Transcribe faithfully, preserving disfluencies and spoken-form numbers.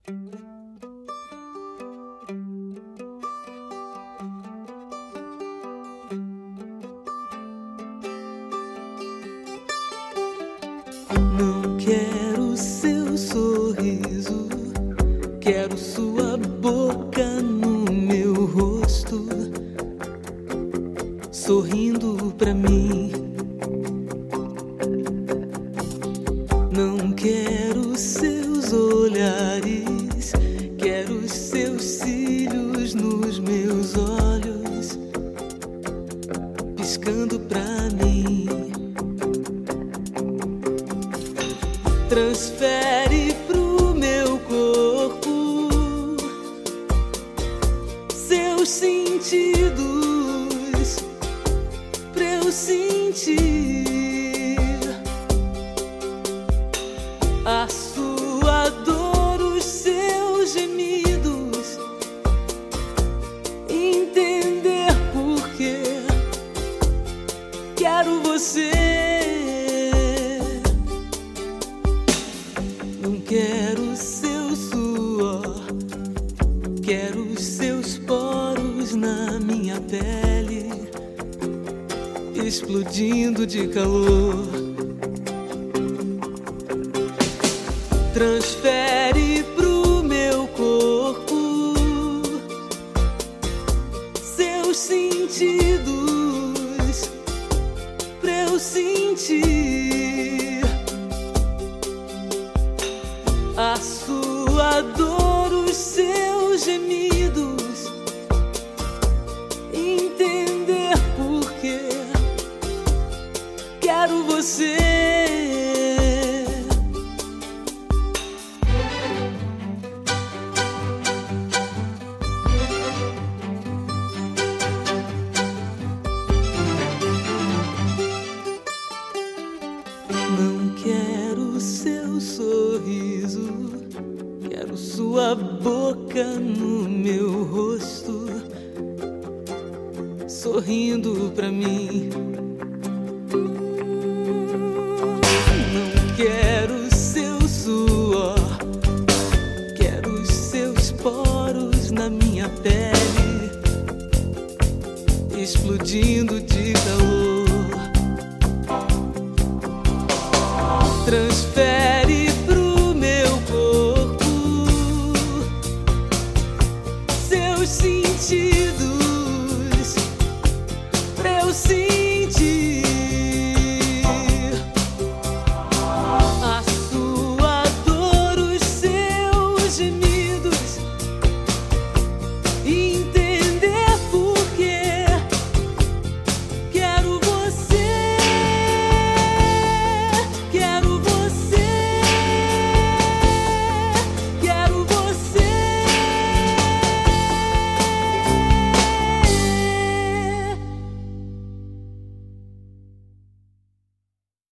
Não quero seu sorriso, quero sua boca no meu rosto, sorrindo pra mim. Não quero seus olhares, quero os seus cílios nos meus olhos, piscando pra mim. Transfere pro meu corpo seus sentidos pra eu sentir a sua dor, os seus gemidos, entender por que quero você. Não quero seu suor, quero os seus poros na minha pele, explodindo de calor. Transfere pro meu corpo seus sentidos pra eu sentir a sua dor, os seus gemidos, entender por que quero você. Não quero seu sorriso, quero sua boca no meu rosto, sorrindo pra mim. Não quero seu suor, quero os seus poros na minha pele, explodindo de calor. Transfere pro meu corpo seus sentidos pra eu sentir a sua dor, os seus gemidos.